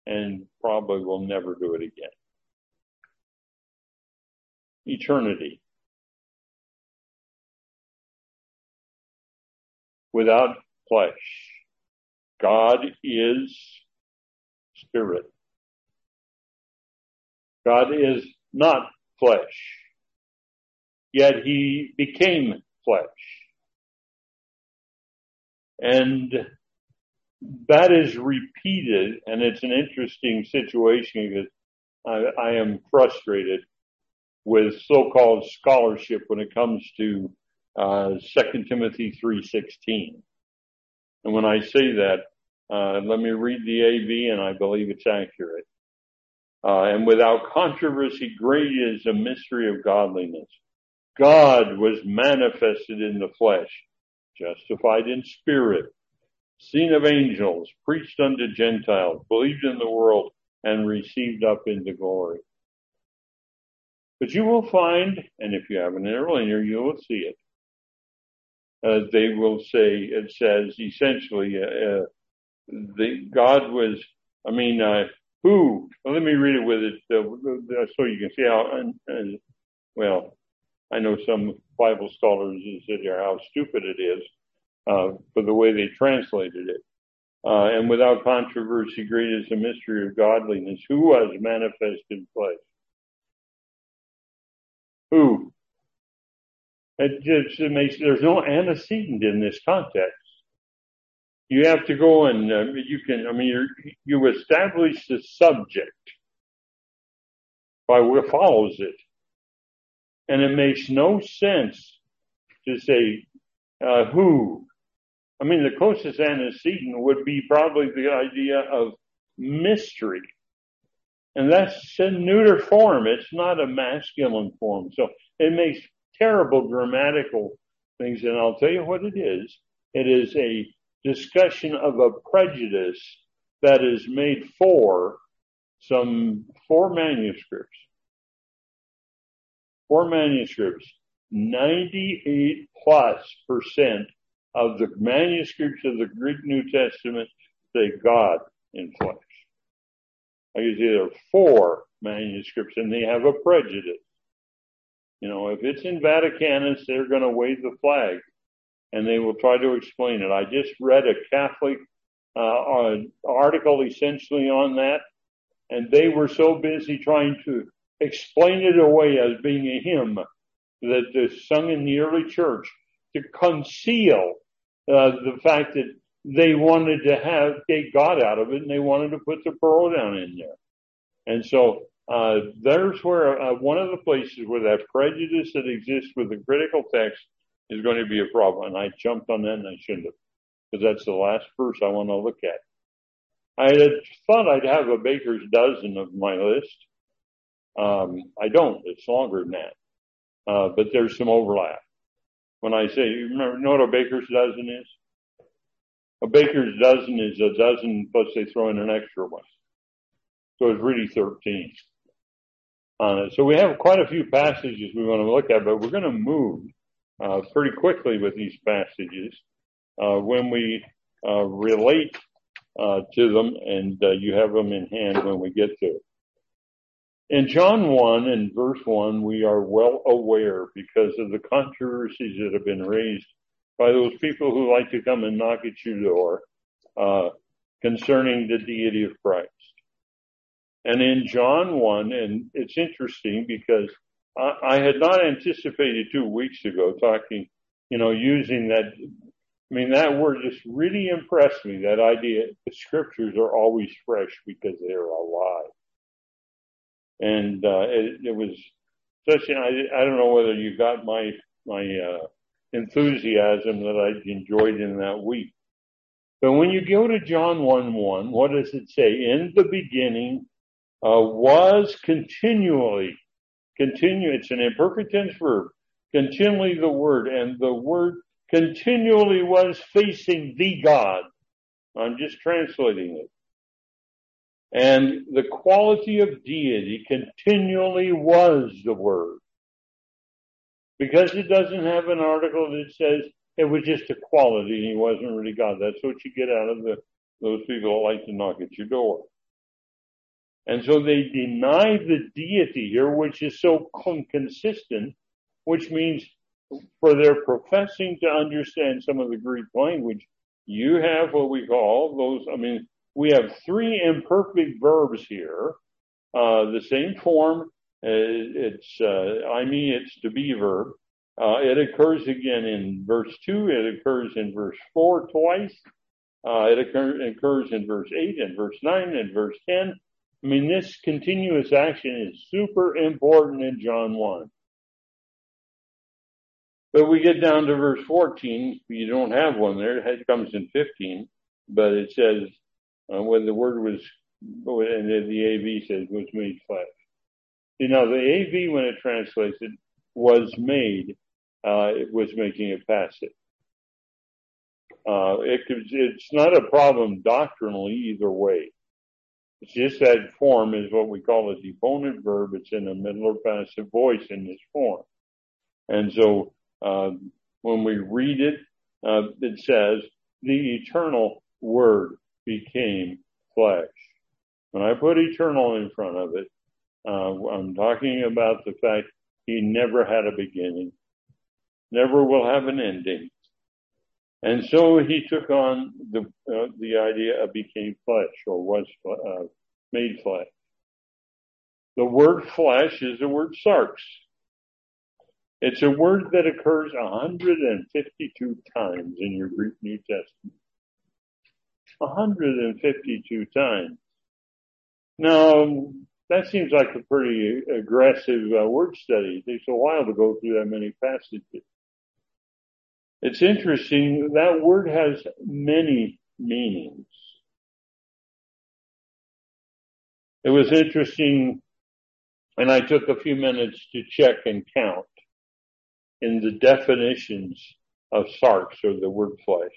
and probably will never do it again. Eternity. Without flesh. God is spirit. God is not flesh. Yet he became flesh. And that is repeated, and it's an interesting situation because I am frustrated with so-called scholarship when it comes to 2 Timothy 3:16. And when I say that, let me read the AV, and I believe it's accurate. And without controversy, great is the mystery of godliness. God was manifested in the flesh, justified in spirit, seen of angels, preached unto Gentiles, believed in the world, and received up into glory. But you will find, and if you have an interlinear, you will see it. They will say, it says essentially, God was, who? Well, let me read it with it so you can see how, well, I know some Bible scholars sit here how stupid it is for the way they translated it. And without controversy, great is the mystery of godliness. Who was manifest in flesh? Who? It just makes, there's no antecedent in this context. You have to go and you establish the subject by what follows it. And it makes no sense to say, who. The closest antecedent would be probably the idea of mystery. And that's a neuter form. It's not a masculine form. So it makes terrible grammatical things. And I'll tell you what it is. It is a discussion of a prejudice that is made for some 4 manuscripts. 4 manuscripts. 98+% of the manuscripts of the Greek New Testament say God in flesh. I can see there are 4 manuscripts and they have a prejudice. If it's in Vaticanus, they're going to wave the flag and they will try to explain it. I just read a Catholic article essentially on that, and they were so busy trying to explain it away as being a hymn that is sung in the early church to conceal the fact that they wanted to take God out of it and they wanted to put the pronoun in there. And so there's where one of the places where that prejudice that exists with the critical text is going to be a problem. And I jumped on that and I shouldn't have, because that's the last verse I want to look at. I had thought I'd have a baker's dozen of my list. I don't. It's longer than that. But there's some overlap. When I say, you know what a baker's dozen is? A baker's dozen is a dozen plus they throw in an extra one. So it's really 13 on it. So we have quite a few passages we want to look at, but we're going to move pretty quickly with these passages when we relate to them, and you have them in hand when we get to it. In John 1 and verse 1, we are well aware because of the controversies that have been raised by those people who like to come and knock at your door concerning the deity of Christ. And in John 1, and it's interesting because I had not anticipated 2 weeks ago talking, using that. That word just really impressed me, that idea. The scriptures are always fresh because they're alive. And it was such I don't know whether you got my enthusiasm that I enjoyed in that week. But when you go to John 1:1, what does it say? In the beginning was continually, it's an imperfect tense verb, continually the Word, and the Word continually was facing the God. I'm just translating it. And the quality of deity continually was the Word. Because it doesn't have an article that says it was just a quality and he wasn't really God. That's what you get out of those people that like to knock at your door. And so they deny the deity here, which is so inconsistent, which means for their professing to understand some of the Greek language, you have what we call those, we have three imperfect verbs here, the same form. It's to be verb. It occurs again in verse 2. It occurs in verse 4 twice. It occurs in verse 8 and verse 9 and verse 10. This continuous action is super important in John 1. But we get down to verse 14. You don't have one there. It comes in 15. But it says, when the word was, and the AV says, was made flesh. The AV, when it translates it, was made, it was making it passive. It's not a problem doctrinally either way. It's just that form is what we call a deponent verb. It's in the middle or passive voice in this form. And so, when we read it, it says, the eternal word became flesh. When I put eternal in front of it, I'm talking about the fact he never had a beginning, never will have an ending. And so he took on the idea of became flesh, or was made flesh. The word flesh is the word sarx. It's a word that occurs 152 times in your Greek New Testament. 152 times. Now, that seems like a pretty aggressive word study. It takes a while to go through that many passages. It's interesting, that word has many meanings. It was interesting, and I took a few minutes to check and count in the definitions of sarx, or the word flesh.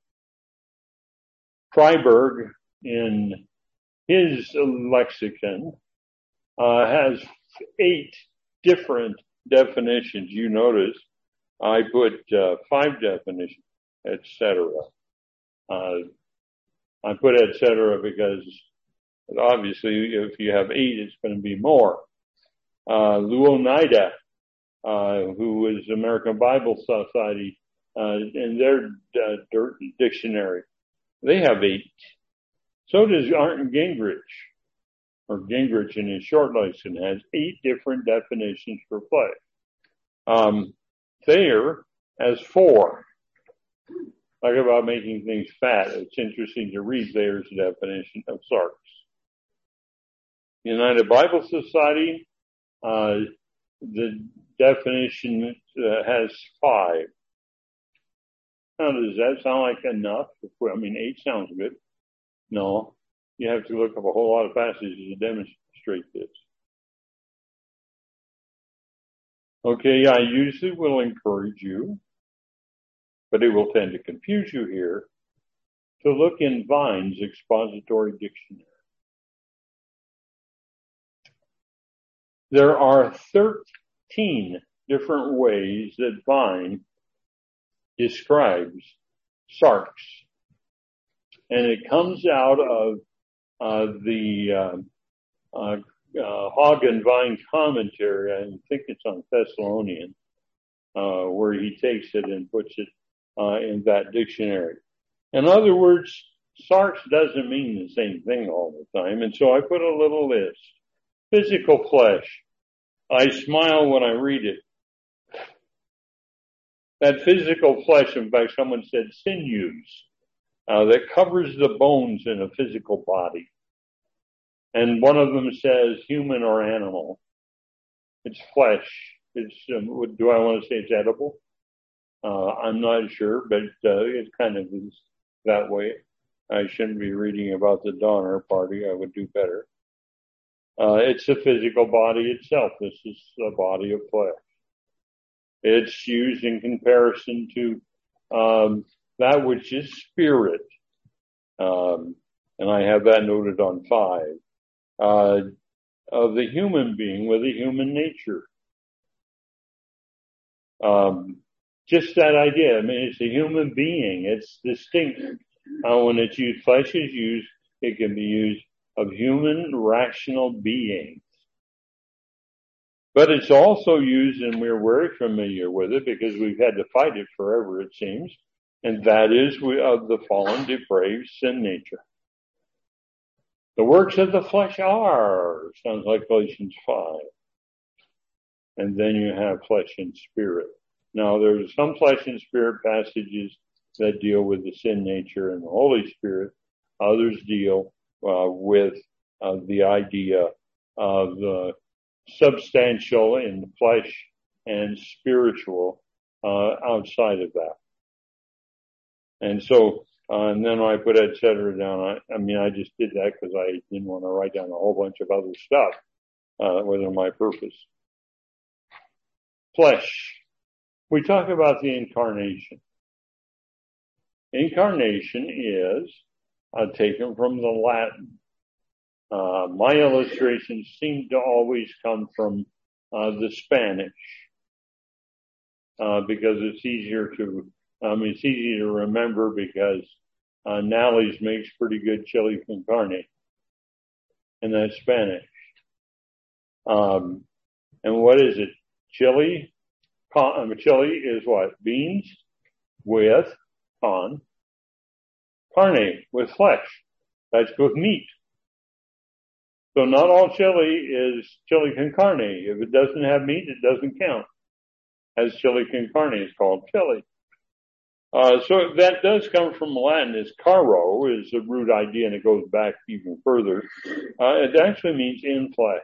Freiberg, in his lexicon, has 8 different definitions. You notice I put 5 definitions, etc. I put etc. because obviously if you have 8, it's going to be more. Louw-Nida, who was American Bible Society, in their dictionary, they have 8. So does Arndt Gingrich, or Gingrich in his short lexicon has 8 different definitions for flesh. Thayer has 4. Talk about making things fat. It's interesting to read Thayer's definition of sarx. United Bible Society, the definition has 5. Now, does that sound like enough? 8 sounds good. No, you have to look up a whole lot of passages to demonstrate this. Okay, I usually will encourage you, but it will tend to confuse you here, to look in Vine's expository dictionary. There are 13 different ways that Vine describes sarx. And it comes out of the Hogg and Vine commentary. I think it's on Thessalonian, where he takes it and puts it in that dictionary. In other words, sarx doesn't mean the same thing all the time. And so I put a little list. Physical flesh. I smile when I read it. That physical flesh, in fact, someone said sinews, that covers the bones in a physical body. And one of them says human or animal. It's flesh. It's, do I want to say it's edible? I'm not sure, but it kind of is that way. I shouldn't be reading about the Donner Party. I would do better. It's the physical body itself. This is the body of flesh. It's used in comparison to that which is spirit. And I have that noted on 5. Of the human being with a human nature. Just that idea. It's a human being. It's distinct. When it's used, flesh is used, it can be used of human rational beings. But it's also used, and we're very familiar with it because we've had to fight it forever, it seems, and that is of the fallen, depraved sin nature. The works of the flesh are, sounds like Galatians 5. And then you have flesh and spirit. Now, there's some flesh and spirit passages that deal with the sin nature and the Holy Spirit. Others deal with the idea of the substantial in the flesh and spiritual outside of that. And so, and then I put et cetera down. I just did that because I didn't want to write down a whole bunch of other stuff. Wasn't my purpose. Flesh. We talk about the incarnation. Incarnation is taken from the Latin. My illustrations seem to always come from the Spanish because it's easier it's easy to remember because Nally's makes pretty good chili con carne, and that's Spanish. And what is it? Chili is what? Beans with carne with flesh. That's with meat. So not all chili is chili con carne. If it doesn't have meat, it doesn't count as chili con carne. It's called chili. So that does come from Latin. Is caro is a root idea, and it goes back even further. It actually means in flesh.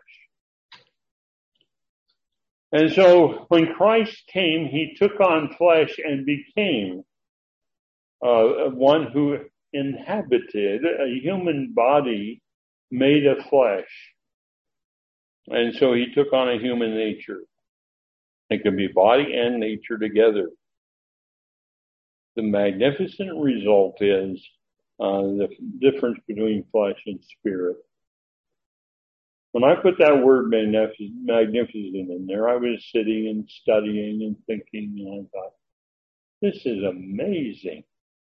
And so when Christ came, he took on flesh and became one who inhabited a human body made of flesh. And so he took on a human nature. It can be body and nature together. The magnificent result is the difference between flesh and spirit. When I put that word magnificent in there, I was sitting and studying and thinking, and I thought, this is amazing.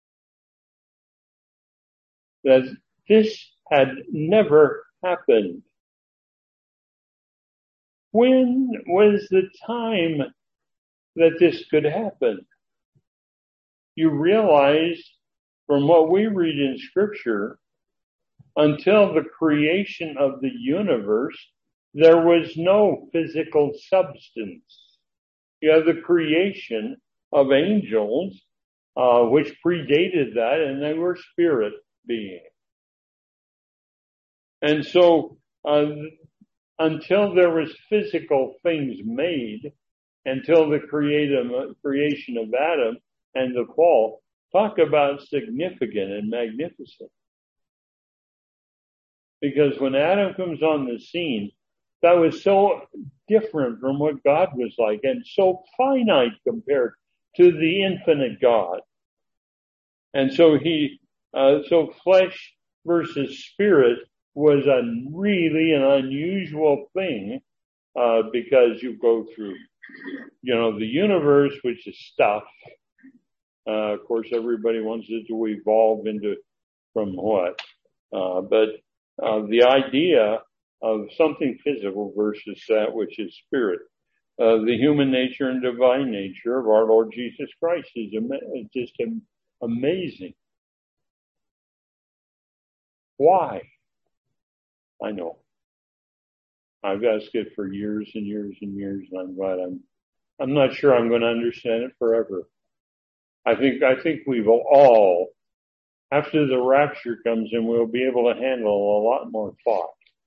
That this had never happened. When was the time that this could happen? You realize from what we read in Scripture, until the creation of the universe, there was no physical substance. You have the creation of angels, which predated that, and they were spirit beings. And so, until there was physical things made, until the creation of Adam and the fall, talk about significant and magnificent. Because when Adam comes on the scene, that was so different from what God was like and so finite compared to the infinite God. And so so flesh versus spirit was really an unusual thing, because you go through, the universe, which is stuff. Of course, everybody wants it to evolve from what? But the idea of something physical versus that which is spirit. The human nature and divine nature of our Lord Jesus Christ is just amazing. Why? I know. I've asked it for years and years and years, and I'm glad I'm not sure I'm going to understand it forever. I think we will all, after the rapture comes in, we'll be able to handle a lot more thought.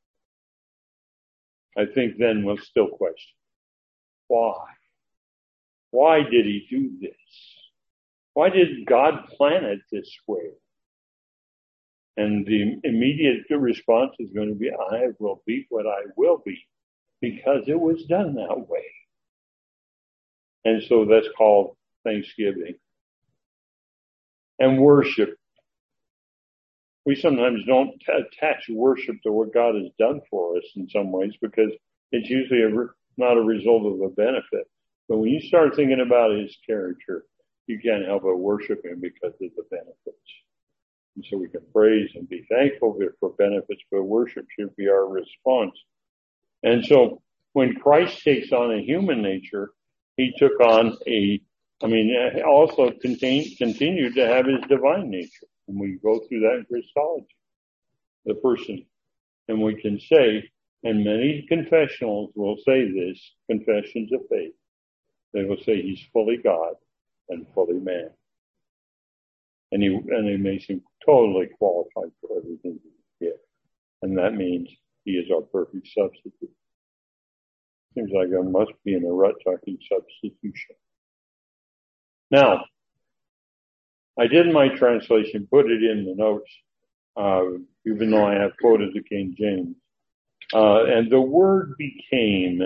I think then we'll still question. Why? Why did he do this? Why did God plan it this way? And the immediate response is going to be, I will be what I will be, because it was done that way. And so that's called Thanksgiving. And worship. We sometimes don't attach worship to what God has done for us in some ways, because it's usually not a result of a benefit. But when you start thinking about his character, you can't help but worship him because of the benefits. And so we can praise and be thankful for benefits, but worship should be our response. And so when Christ takes on a human nature, he took on also continued to have his divine nature. And we go through that in Christology, the person. And we can say, and many confessionals will say this, confessions of faith. They will say he's fully God and fully man. And he makes him totally qualified for everything he did. And that means he is our perfect substitute. Seems like I must be in a rut talking substitution. Now, I did my translation, put it in the notes, even though I have quoted the King James. And the word became,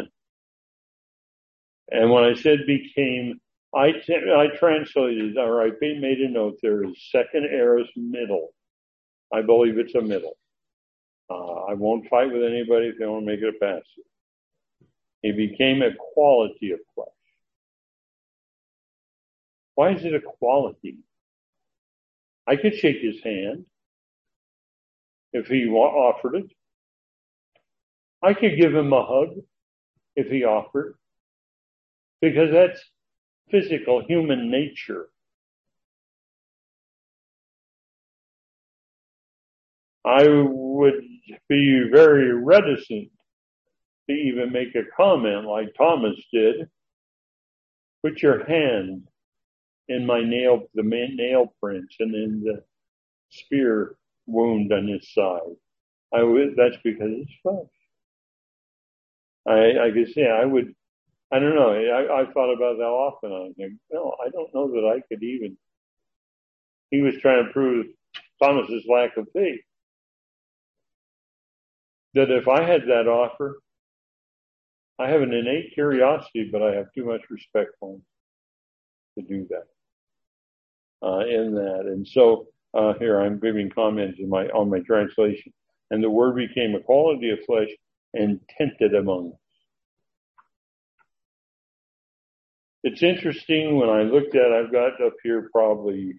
and when I said became, I translated, or I made a note, there is second aorist middle. I believe it's a middle. I won't fight with anybody if they want to make it a pass. He became a quality of flesh. Why is it a quality? I could shake his hand if he offered it. I could give him a hug if he offered, because that's physical human nature. I would be very reticent to even make a comment like Thomas did. Put your hand in the nail prints and in the spear wound on his side. That's because it's flesh. I could say I don't know. I thought about that often. I think, no, I don't know that I could even. He was trying to prove Thomas's lack of faith. That if I had that offer, I have an innate curiosity, but I have too much respect for him to do that. In that, and so here I'm giving comments on my translation. And the word became a quality of flesh and tented among us. It's interesting when I looked at, I've got up here probably,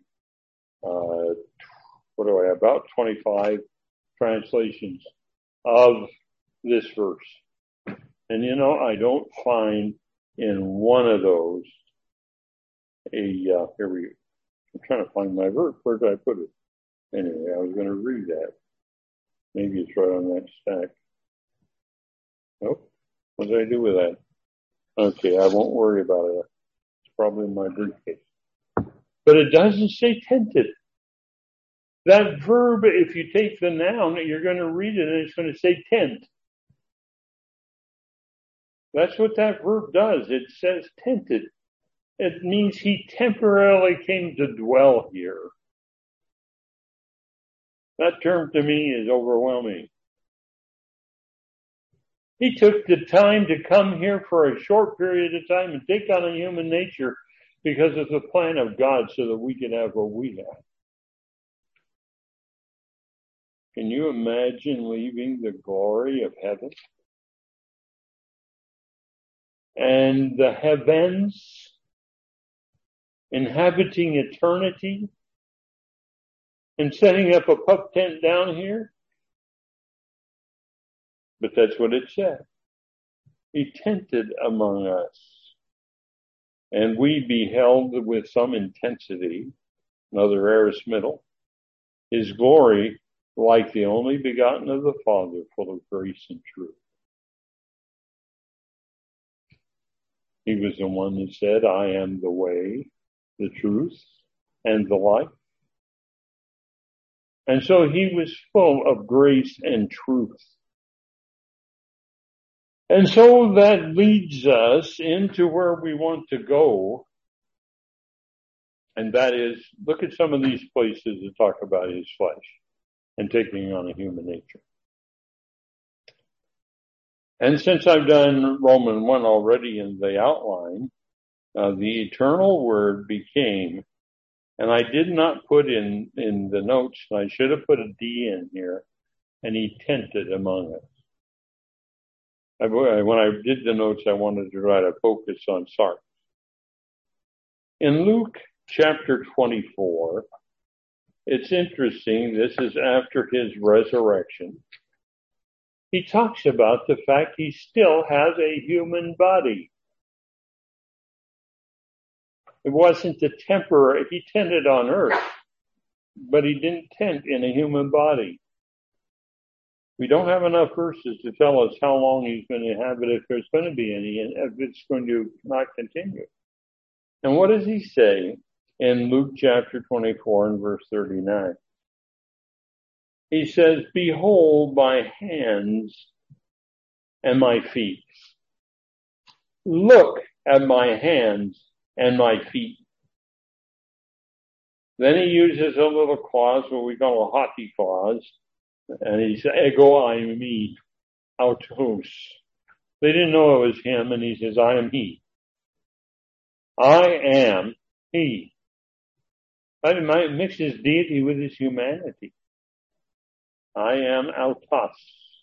about 25 translations of this verse. And I don't find in one of those here we go. I'm trying to find my verse. Where did I put it? Anyway, I was going to read that. Maybe it's right on that stack. Nope. What did I do with that? Okay, I won't worry about it. It's probably in my briefcase. But it doesn't say tented. That verb, if you take the noun, you're going to read it and it's going to say tent. That's what that verb does. It says tented. It means he temporarily came to dwell here. That term to me is overwhelming. He took the time to come here for a short period of time and take on a human nature because of the plan of God so that we can have what we have. Can you imagine leaving the glory of heaven and the heavens, inhabiting eternity, and setting up a pup tent down here? But that's what it said. He tented among us. And we beheld with some intensity, another aorist middle, his glory like the only begotten of the Father, full of grace and truth. He was the one who said, I am the way, the truth, and the life. And so he was full of grace and truth. And so that leads us into where we want to go. And that is, look at some of these places that talk about his flesh and taking on a human nature. And since I've done Romans 1 already in the outline, the eternal word became, and I did not put in the notes, and I should have put a D in here, and he tented among us. When I did the notes, I wanted to try to focus on Sarx. In Luke chapter 24, it's interesting. This is after his resurrection. He talks about the fact he still has a human body. It wasn't a temporary, he tended on earth, but he didn't tent in a human body. We don't have enough verses to tell us how long he's going to have it, if there's going to be any, and if it's going to not continue. And what does he say in Luke chapter 24 and verse 39? He says, behold my hands and my feet. Look at my hands and my feet. Then he uses a little clause, what we call a hockey clause, and he says, ego eimi autos. They didn't know it was him, and he says, I am he. I am he. I might mix his deity with his humanity. I am autos.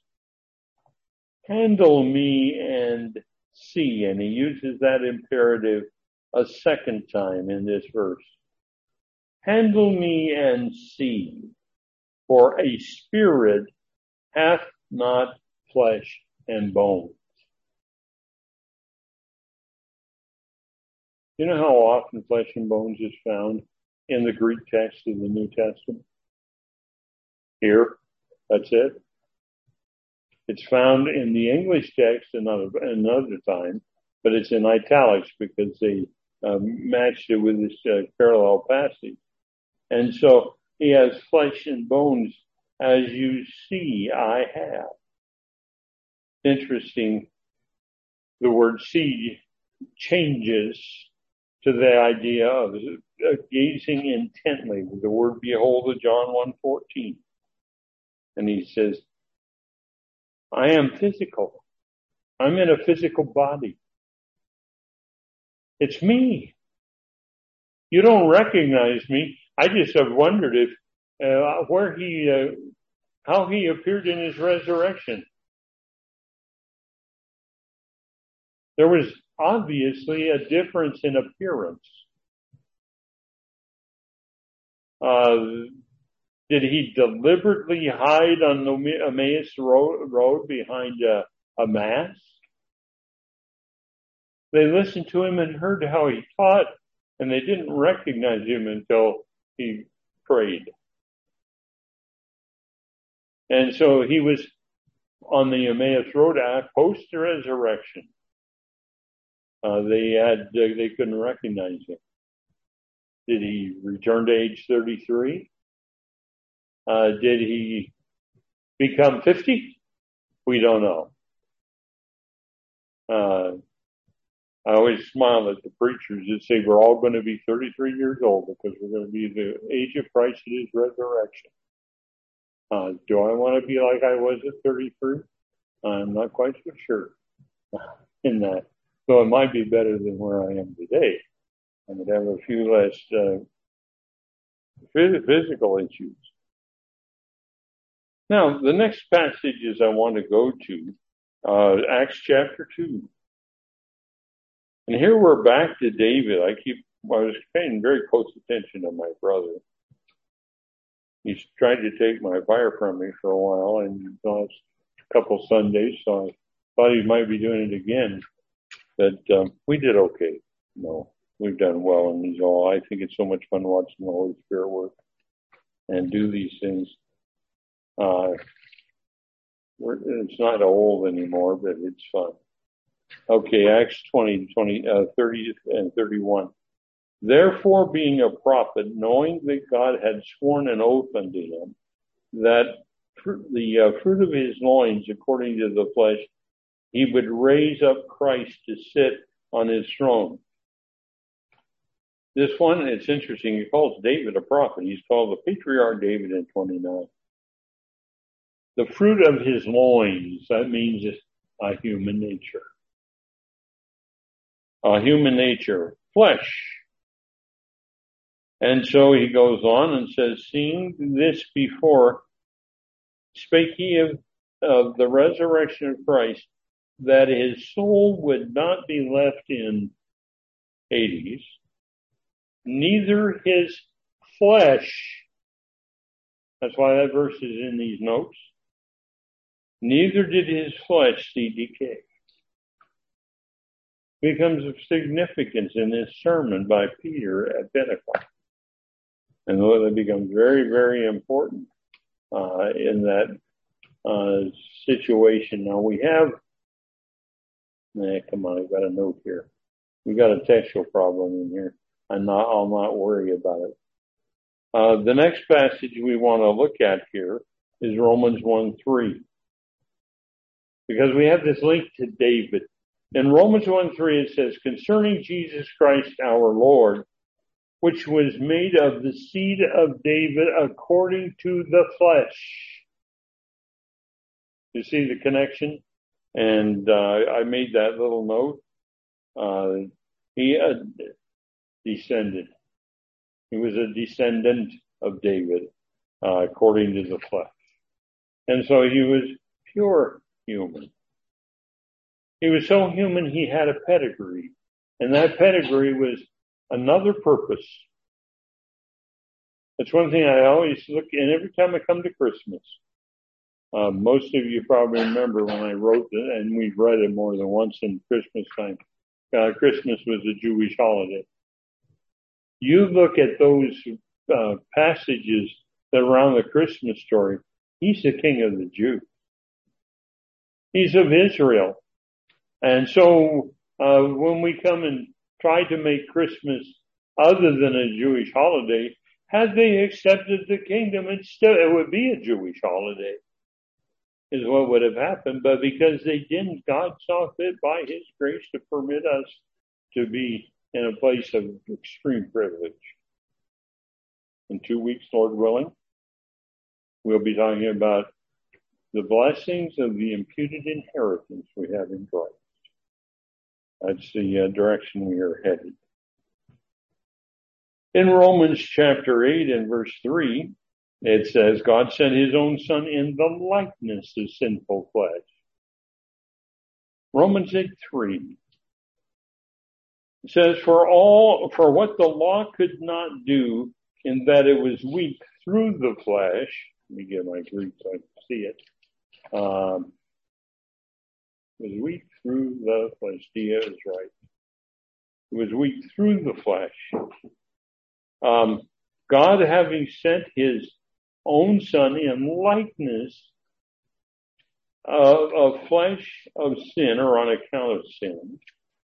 Handle me and see. And he uses that imperative a second time in this verse. Handle me and see, for a spirit hath not flesh and bones. You know how often flesh and bones is found in the Greek text of the New Testament? Here, that's it. It's found in the English text another time, but it's in italics because they matched it with this parallel passage. And so he has flesh and bones, as you see I have. Interesting, the word see changes to the idea of gazing intently with the word behold of John 1:14. And he says, I am physical. I'm in a physical body. It's me. You don't recognize me. I just have wondered if, how he appeared in his resurrection. There was obviously a difference in appearance. Did he deliberately hide on the Emmaus road behind a mass? They listened to him and heard how he taught, and they didn't recognize him until he prayed. And so he was on the Emmaus road post resurrection. They couldn't recognize him. Did he return to age 33? Did he become 50? We don't know. I always smile at the preachers that say we're all going to be 33 years old because we're going to be the age of Christ at his resurrection. Do I want to be like I was at 33? I'm not quite so sure in that. So it might be better than where I am today. I would have a few less physical issues. Now, the next passages I want to go to, Acts chapter 2. And here we're back to David. I was paying very close attention to my brother. He's tried to take my fire from me for a while, and the last couple Sundays, so I thought he might be doing it again. But we did okay. No, we've done well, and he's all. I think it's so much fun watching the Holy Spirit work and do these things. It's not old anymore, but it's fun. Okay, Acts 20, 30 and 31. Therefore, being a prophet, knowing that God had sworn an oath unto him, that the fruit of his loins, according to the flesh, he would raise up Christ to sit on his throne. This one, it's interesting. He calls David a prophet. He's called the patriarch David in 29. The fruit of his loins, that means a human nature. A human nature, flesh. And so he goes on and says, seeing this before, spake he of the resurrection of Christ, that his soul would not be left in Hades, neither his flesh That's why that verse is in these notes. Neither did his flesh see decay. Becomes of significance in this sermon by Peter at Pentecost. And it becomes very, very important in that situation. Now we have, come on, I've got a note here. We got a textual problem in here. I'll not worry about it. The next passage we want to look at here is Romans 1:3. Because we have this link to David. In Romans 1:3 it says, concerning Jesus Christ our Lord, which was made of the seed of David according to the flesh. You see the connection? And I made that little note. He descended. He was a descendant of David according to the flesh. And so he was pure human. He was so human he had a pedigree. And that pedigree was another purpose. That's one thing I always look, and every time I come to Christmas, most of you probably remember when I wrote it, and we've read it more than once in Christmas time. Christmas was a Jewish holiday. You look at those passages that are around the Christmas story. He's the King of the Jews. He's of Israel. And so when we come and try to make Christmas other than a Jewish holiday, had they accepted the kingdom, it would be a Jewish holiday, is what would have happened. But because they didn't, God saw fit by his grace to permit us to be in a place of extreme privilege. In 2 weeks, Lord willing, we'll be talking about the blessings of the imputed inheritance we have in Christ. That's the direction we are headed. In Romans chapter 8 and verse 3, it says, God sent his own son in the likeness of sinful flesh. Romans 8:3. It says, for what the law could not do, in that it was weak through the flesh. Let me get my Greek so I can see it. Was weak through the flesh. Dia is right. It was weak through the flesh. God having sent his own son in likeness of flesh of sin, or on account of sin.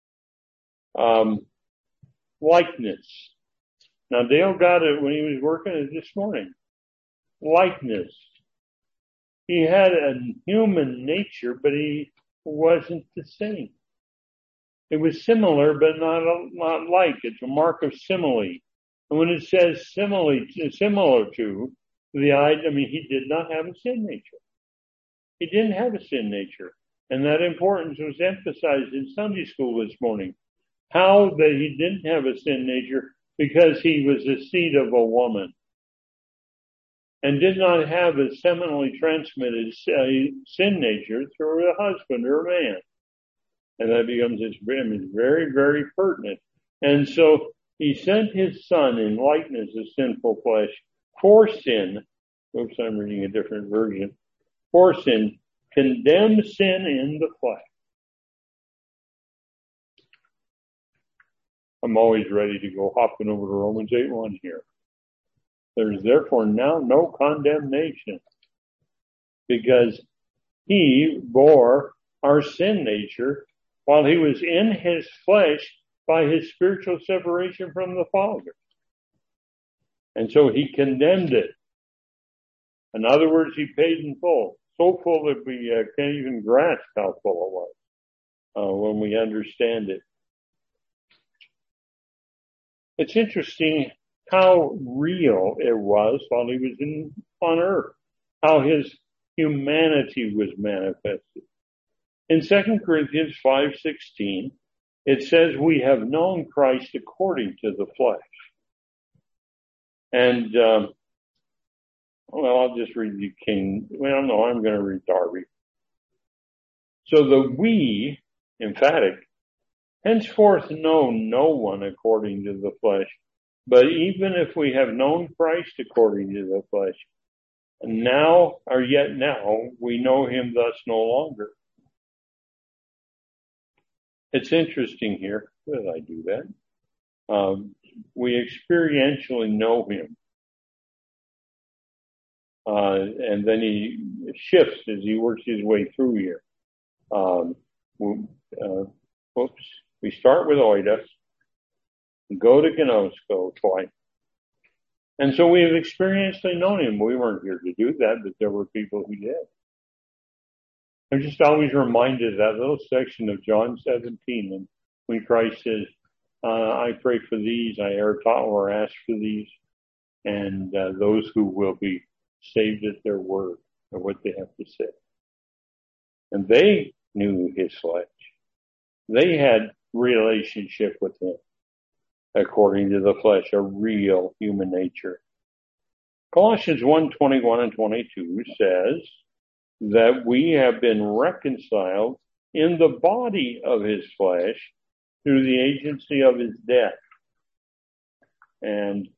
Likeness. Now Dale got it when he was working it this morning. Likeness. He had a human nature, but he wasn't the same. It was similar, but not like. It's a mark of simile. And when it says similar to, he did not have a sin nature. He didn't have a sin nature. And that importance was emphasized in Sunday school this morning. How that he didn't have a sin nature because he was the seed of a woman. And did not have a seminally transmitted sin nature through a husband or a man. And that becomes very, very pertinent. And so he sent his son in likeness of sinful flesh for sin. Oops, I'm reading a different version. For sin, condemn sin in the flesh. I'm always ready to go hopping over to Romans 8:1 here. There's therefore now no condemnation, because he bore our sin nature while he was in his flesh by his spiritual separation from the Father. And so he condemned it. In other words, he paid in full. So full that we can't even grasp how full it was when we understand it. It's interesting how real it was while he was on earth, how his humanity was manifested. In 2 Corinthians 5:16, it says we have known Christ according to the flesh. And, I'll just read the King. Well, no, I'm going to read Darby. So the we, emphatic, henceforth know no one according to the flesh. But even if we have known Christ according to the flesh, And now, or yet now, we know him thus no longer. It's interesting here. Why did I do that? We experientially know him. And then he shifts as he works his way through here. We start with oidos, go to gnosko twice. And so we have experientially known him. We weren't here to do that, but there were people who did. I'm just always reminded of that little section of John 17, and when Christ says, I pray for these, I e'er taught or ask for these, and those who will be saved at their word, or what they have to say. And they knew his flesh. They had relationship with him according to the flesh, a real human nature. Colossians 1:21 and 22 says that we have been reconciled in the body of his flesh through the agency of his death. And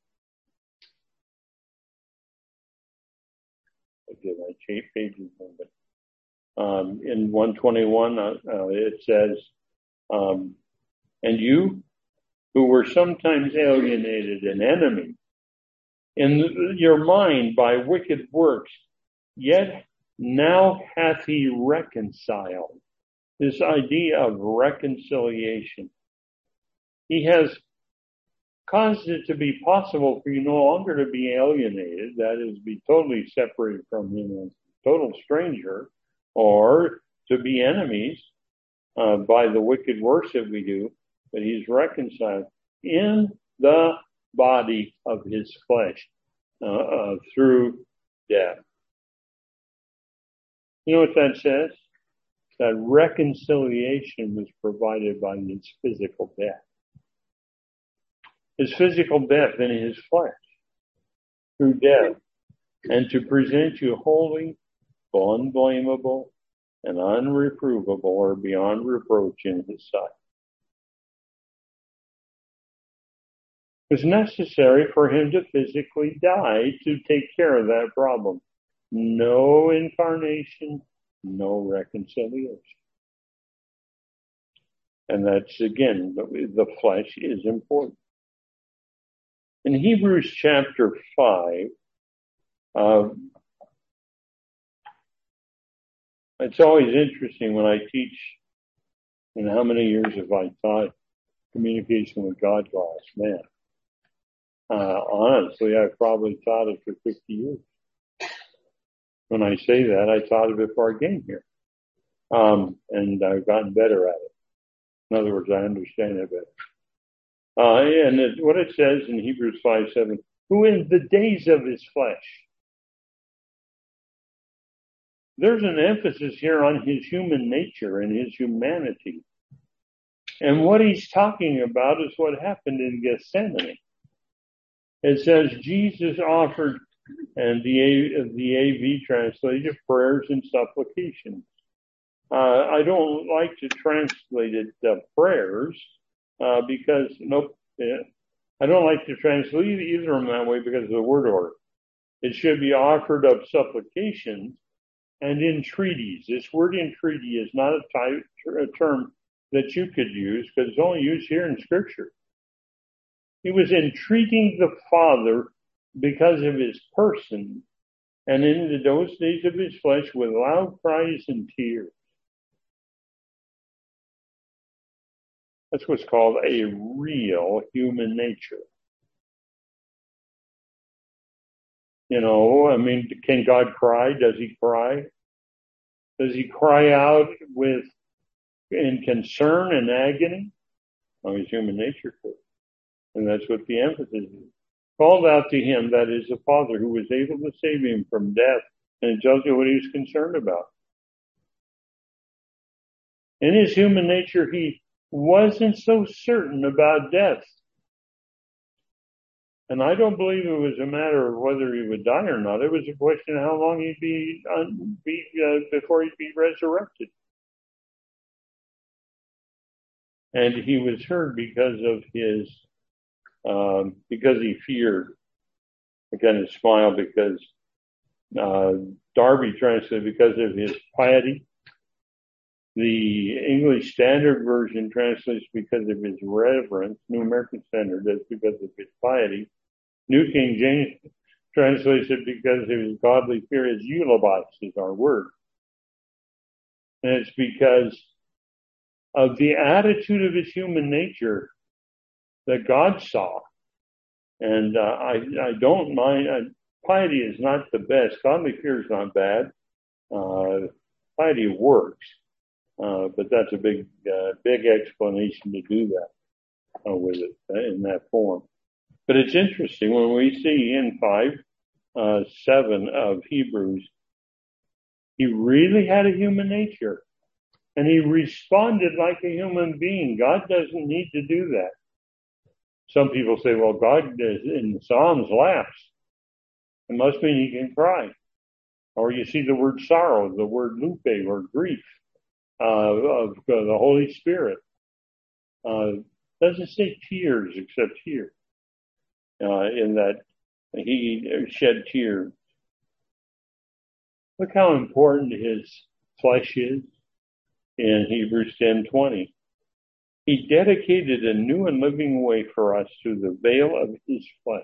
again, I change pages, but in 121 it says, and you who were sometimes alienated and enemy in your mind by wicked works, yet now hath he reconciled. This idea of reconciliation. He has caused it to be possible for you no longer to be alienated, that is, be totally separated from him as a total stranger, or to be enemies by the wicked works that we do, but he's reconciled in the body of his flesh through death. You know what that says? That reconciliation was provided by his physical death. His physical death in his flesh through death, and to present you holy, unblameable, and unreprovable, or beyond reproach in his sight. It was necessary for him to physically die to take care of that problem. No incarnation, no reconciliation. And that's, again, the flesh is important. In Hebrews chapter 5, it's always interesting when I teach, and how many years have I taught communication with God class? Man, honestly, I've probably taught it for 50 years. When I say that, I taught it before I came here. And I've gotten better at it. In other words, I understand it better. What it says in Hebrews 5:7, who in the days of his flesh. There's an emphasis here on his human nature and his humanity. And what he's talking about is what happened in Gethsemane. It says Jesus offered, and the AV translated, prayers and supplications. I don't like to translate it prayers because I don't like to translate either of them that way because of the word order. It should be offered of supplications and entreaties. This word entreaty is not a term that you could use because it's only used here in Scripture. He was entreating the Father because of his person, and in those days of his flesh with loud cries and tears. That's what's called a real human nature. You know, I mean, can God cry? Does he cry? Does he cry out in concern and agony? Oh, his human nature could. And that's what the emphasis is. Called out to him, that is the Father, who was able to save him from death. And it tells you what he was concerned about. In his human nature, he wasn't so certain about death. And I don't believe it was a matter of whether he would die or not. It was a question of how long he'd be before he'd be resurrected. And he was heard because of his, because he feared. Again, a smile because Darby translated because of his piety. The English Standard Version translates because of his reverence. New American Standard does because of his piety. New King James translates it because of his godly fear. His eulabos is our word. And it's because of the attitude of his human nature that God saw. And I don't mind. Piety is not the best. Godly fear is not bad. Piety works. But that's a big explanation to do that with it in that form. But it's interesting when we see in 5:7 of Hebrews, he really had a human nature, and he responded like a human being. God doesn't need to do that. Some people say, well, God in the Psalms laughs. It must mean he can cry. Or you see the word sorrow, the word lupe, or grief. Of the Holy Spirit. Doesn't say tears except here. In that he shed tears. Look how important his flesh is in Hebrews 10:20. He dedicated a new and living way for us through the veil of his flesh.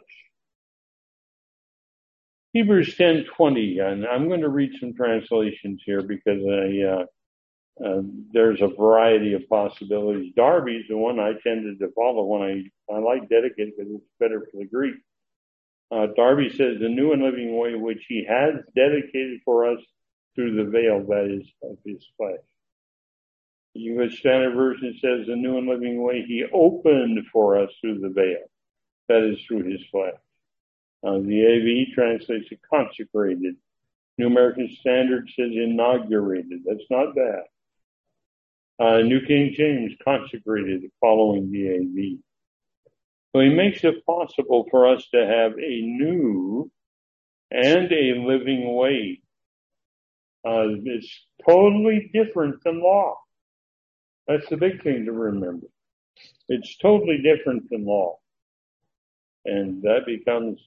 Hebrews 10:20, and I'm going to read some translations here because there's a variety of possibilities. Darby's the one I tended to follow when I like dedicate because it's better for the Greek. Darby says, the new and living way which he has dedicated for us through the veil, that is, of his flesh. The English Standard Version says, the new and living way he opened for us through the veil, that is, through his flesh. The AV translates it consecrated. New American Standard says inaugurated. That's not bad. New King James consecrated following the AV. So he makes it possible for us to have a new and a living way. It's totally different than law. That's the big thing to remember. It's totally different than law. And that becomes,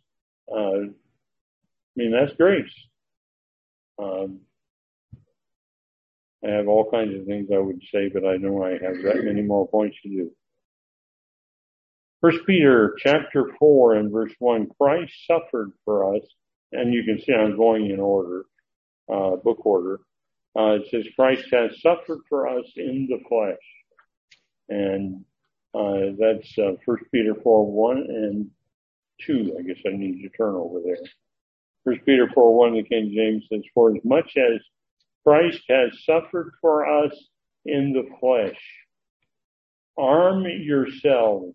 that's grace. I have all kinds of things I would say, but I know I have that many more points to do. 1 Peter chapter 4 and verse 1, Christ suffered for us, and you can see I'm going in order, book order. It says Christ has suffered for us in the flesh. And that's 1 Peter 4:1 and 2. I guess I need to turn over there. 1 Peter 4:1, the King James says, for as much as Christ has suffered for us in the flesh, arm yourselves.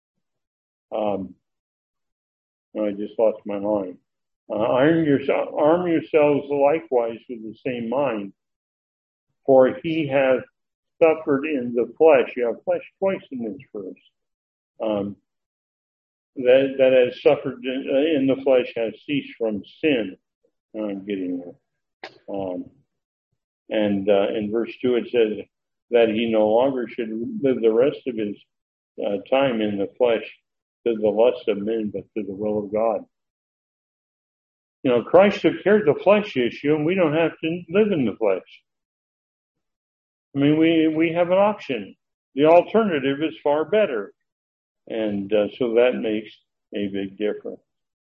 I just lost my line. Arm yourselves likewise with the same mind, for he has suffered in the flesh. You have flesh twice in this verse. That has suffered in the flesh has ceased from sin. I'm getting there. And in verse 2 it says that he no longer should live the rest of his time in the flesh to the lust of men, but to the will of God. Christ took care of the flesh issue, and we don't have to live in the flesh. We have an option. The alternative is far better. And so that makes a big difference.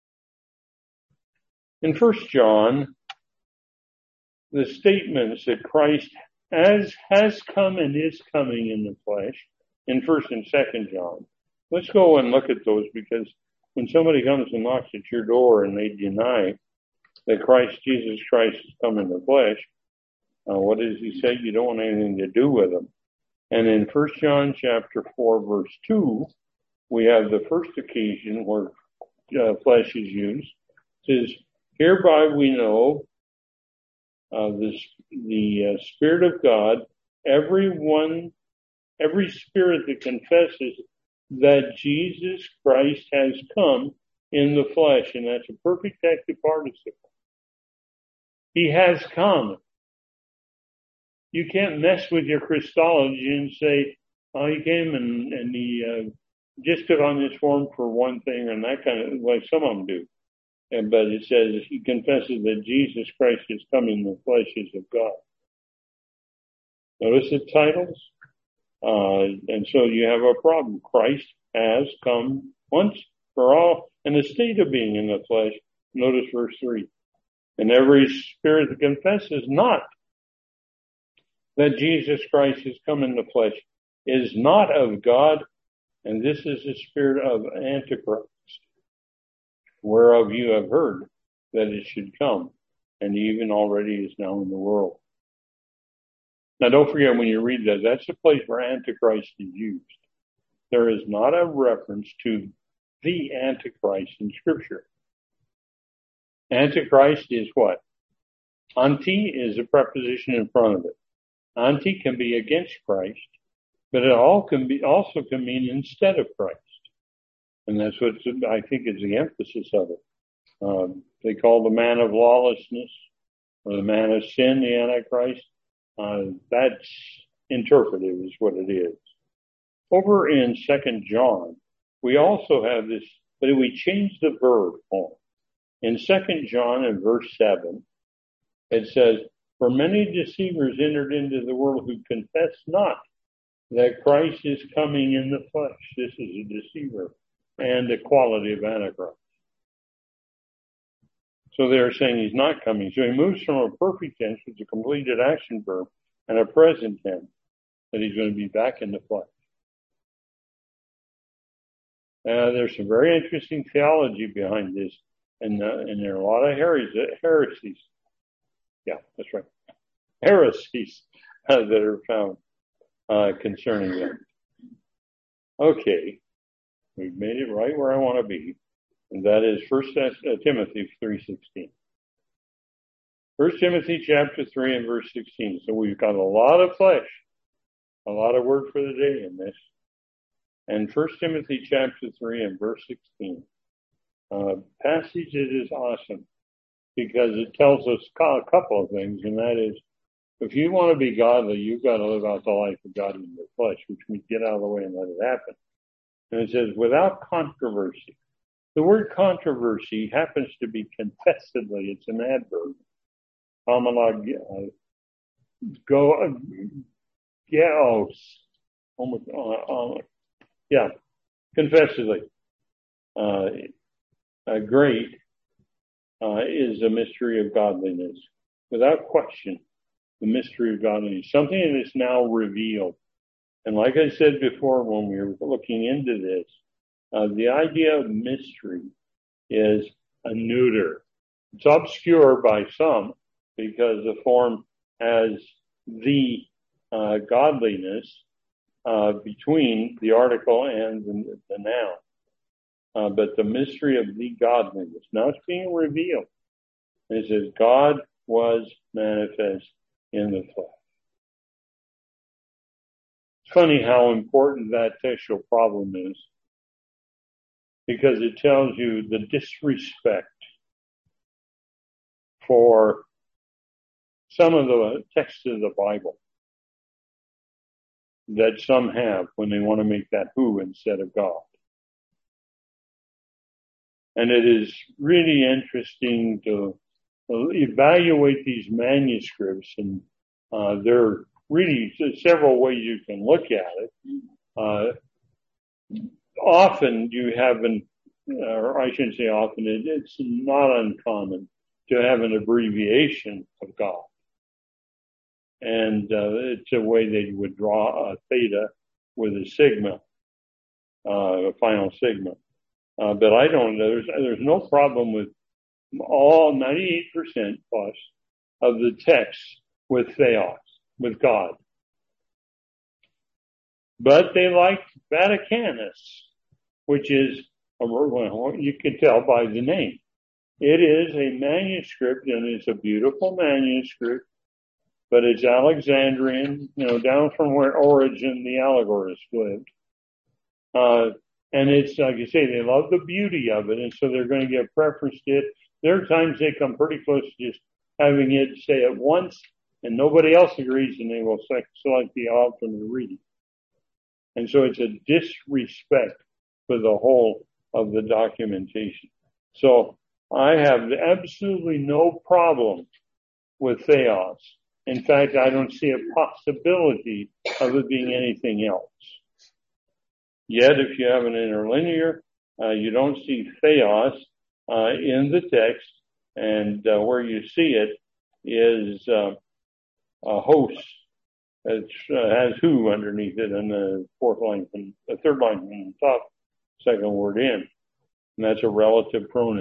In 1 John, the statements that Christ has come and is coming in the flesh in 1 and 2 John. Let's go and look at those, because when somebody comes and knocks at your door and they deny that Jesus Christ has come in the flesh, what does he say? You don't want anything to do with them. And in 1 John chapter 4 verse 2, we have the first occasion where flesh is used. It says, hereby we know the Spirit of God, every spirit that confesses that Jesus Christ has come in the flesh, and that's a perfect active participle. He has come. You can't mess with your Christology and say, oh, he came and he just took on this form for one thing and that kind of, like some of them do. but it says he confesses that Jesus Christ is come in the flesh is of God. Notice the titles. And so you have a problem. Christ has come once for all in the state of being in the flesh. Notice verse 3. And every spirit that confesses not that Jesus Christ has come in the flesh is not of God, and this is the spirit of Antichrist, whereof you have heard that it should come, and even already is now in the world. Now don't forget when you read that, that's the place where Antichrist is used. There is not a reference to the Antichrist in Scripture. Antichrist is what? Anti is a preposition in front of it. Anti can be against Christ, but it also can mean instead of Christ. And that's what I think is the emphasis of it. They call the man of lawlessness or the man of sin the Antichrist. That's interpretive is what it is. Over in 2 John, we also have this, but we change the verb form. In 2 John in verse 7, it says, for many deceivers entered into the world who confess not that Christ is coming in the flesh. This is a deceiver and the quality of Antichrist. So they're saying he's not coming. So he moves from a perfect tense, which is a completed action verb, and a present tense, that he's going to be back in the flesh. There's some very interesting theology behind this, and there are a lot of heresies. Yeah, that's right. Heresies that are found concerning them. Okay, we've made it right where I want to be, and that is 1 Timothy 3:16. 1 Timothy chapter 3 and verse 16. So we've got a lot of flesh, a lot of word for the day in this. And 1 Timothy chapter 3 and verse 16. Passage it is awesome because it tells us a couple of things, and that is, if you want to be godly, you've got to live out the life of God in your flesh, which means get out of the way and let it happen. And it says, without controversy. The word controversy happens to be confessedly. It's an adverb. Confessedly. Great is a mystery of godliness. Without question, the mystery of godliness. Something that is now revealed. And like I said before when we were looking into this, the idea of mystery is a neuter. It's obscure by some because the form has the godliness between the article and the noun. But the mystery of the godliness. Now it's being revealed. It says God was manifest in the flesh. It's funny how important that textual problem is, because it tells you the disrespect for some of the texts of the Bible that some have when they want to make that who instead of God. And it is really interesting to evaluate these manuscripts, and there are really several ways you can look at it. Often you have or I shouldn't say often, it's not uncommon to have an abbreviation of God. And it's a way they would draw a theta with a sigma, a final sigma. But I don't know, there's no problem with all 98% plus of the text with theos, with God. But they like Vaticanus, which is, you can tell by the name. It is a manuscript, and it's a beautiful manuscript, but it's Alexandrian, down from where Origen, the allegorist, lived. And it's, like you say, they love the beauty of it, and so they're going to give preference to it. There are times they come pretty close to just having it say it once, and nobody else agrees, and they will select the alternate reading. And so it's a disrespect for the whole of the documentation. So I have absolutely no problem with theos. In fact, I don't see a possibility of it being anything else. Yet, if you have an interlinear, you don't see theos in the text, and where you see it is a host that has who underneath it, and the third line from the top, second word in, and that's a relative pronoun.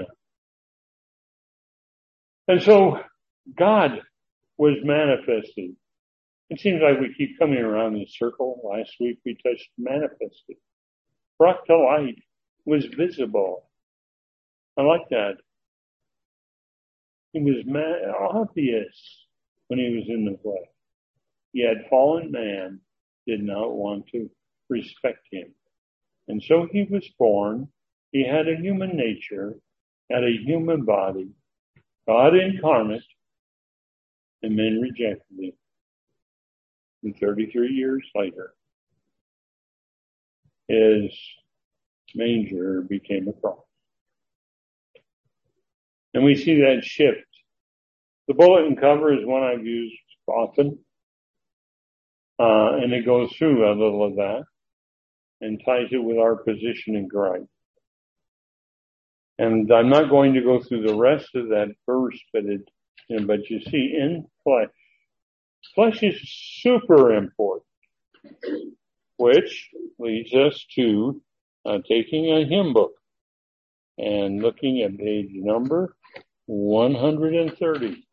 And so God was manifested. It seems like we keep coming around this circle. Last week we touched manifested. Brought to light, was visible. I like that. He was obvious when he was in the flesh. Yet fallen man did not want to respect him. And so he was born. He had a human nature, had a human body, God incarnate, and men rejected him. And 33 years later, his manger became a cross. And we see that shift. The bulletin cover is one I've used often, and it goes through a little of that and ties it with our position in Christ. And I'm not going to go through the rest of that verse, but you see, in flesh. Flesh is super important, which leads us to taking a hymn book and looking at page number 130.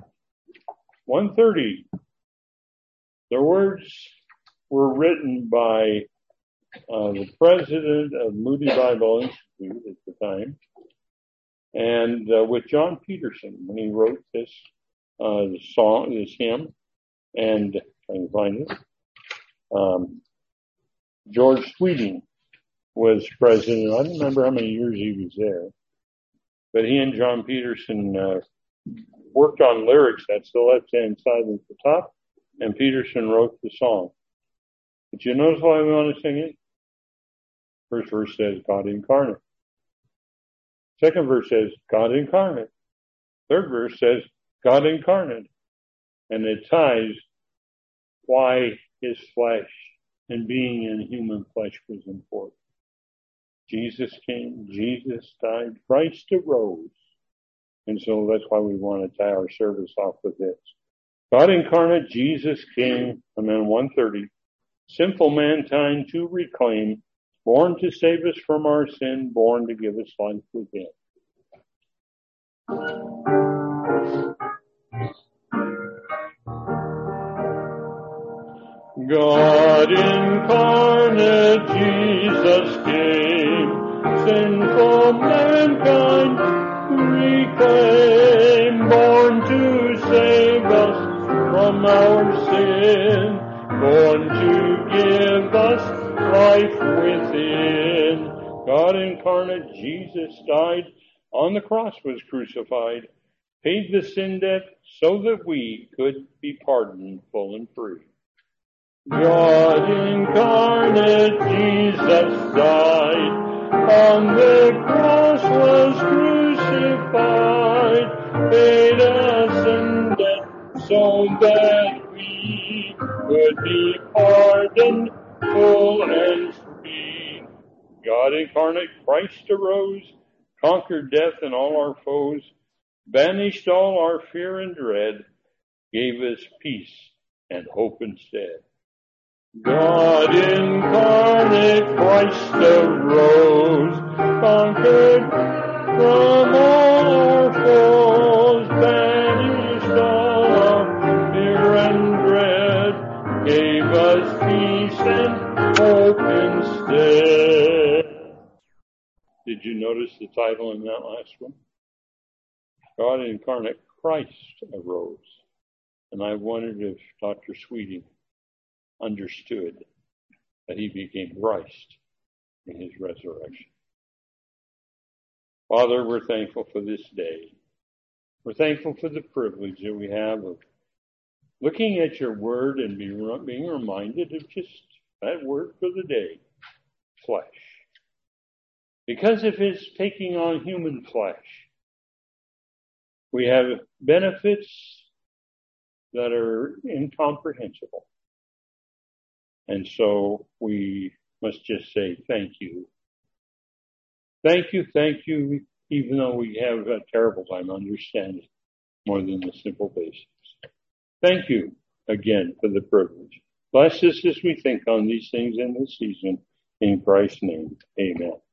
130. The words were written by the president of Moody Bible Institute at the time, and with John Peterson when he wrote this hymn, and I can find it. George Sweeting was president. I don't remember how many years he was there, but he and John Peterson worked on lyrics. That's the left-hand side at the top, and Peterson wrote the song. But you notice why we want to sing it? First verse says God incarnate. Second verse says God incarnate. Third verse says God incarnate. And it ties why his flesh and being in human flesh was important. Jesus came, Jesus died, Christ arose. And so that's why we want to tie our service off with this. God incarnate, Jesus came, and then 130, sinful mankind to reclaim, born to save us from our sin, born to give us life within. God incarnate, Jesus came, sinful mankind to reclaim, born to save us from our sin, born to give us life within. God incarnate, Jesus died, on the cross was crucified, paid the sin debt so that we could be pardoned full and free. God incarnate, Jesus died, on the cross was crucified, paid us sin debt so that we could be pardoned full and free. God incarnate, Christ arose, conquered death and all our foes, banished all our fear and dread, gave us peace and hope instead. God incarnate, Christ arose, conquered from all our foes, banished all our fear and dread, gave us peace and hope instead. Did you notice the title in that last one? God incarnate, Christ arose. And I wondered if Dr. Sweeting understood that he became Christ in his resurrection. Father, we're thankful for this day. We're thankful for the privilege that we have of looking at your word and being reminded of just that word for the day, flesh. Because of his taking on human flesh, We have benefits that are incomprehensible. And so we must just say thank you. Thank you, even though we have a terrible time understanding more than the simple basics. Thank you again for the privilege. Bless us as we think on these things in this season. In Christ's name, amen.